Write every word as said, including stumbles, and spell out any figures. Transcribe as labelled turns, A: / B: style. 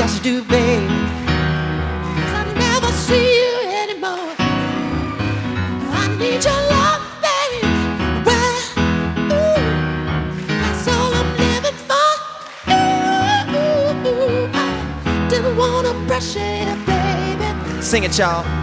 A: just do, baby. 'Cause I never see you anymore. I need your love, baby. Well, ooh, that's all I'm living for. Ooh, ooh, I didn't wanna pressure you, baby.
B: Sing it, y'all.